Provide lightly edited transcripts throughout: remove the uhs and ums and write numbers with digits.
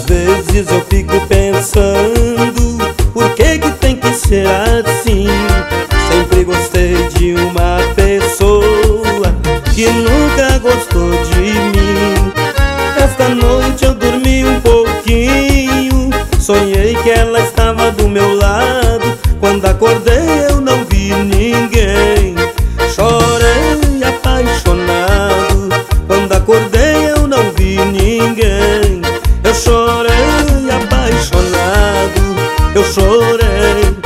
Às vezes eu fico pensando, por que que tem que ser assim? Sempre gostei de uma pessoa que nunca gostou de mim. Esta noite eu dormi um pouquinho, sonhei que ela estava do meu lado. Quando acordei eu não vi ninguém, chorei apaixonado. Quando acordei eu não vi ninguém, eu chorei apaixonado. Eu chorei,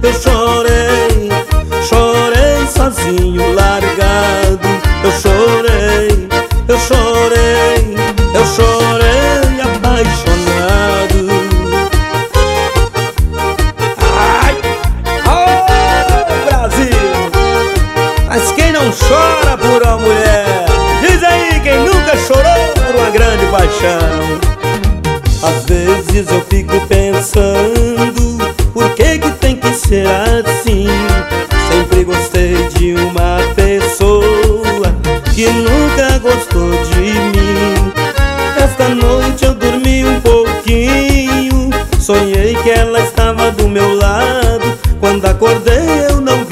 chorei sozinho, largado. Eu chorei, chorei apaixonado. Ai! Oh, Brasil! Mas quem não chora por uma mulher? Diz aí quem nunca chorou por uma grande paixão. Às vezes eu fico pensando, por que que tem que ser assim? Sempre gostei de uma pessoa que nunca gostou de mim. Esta noite eu dormi um pouquinho, sonhei que ela estava do meu lado. Quando acordei eu não